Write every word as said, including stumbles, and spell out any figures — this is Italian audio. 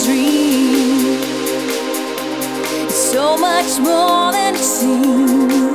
dream. It's so much more than it seems.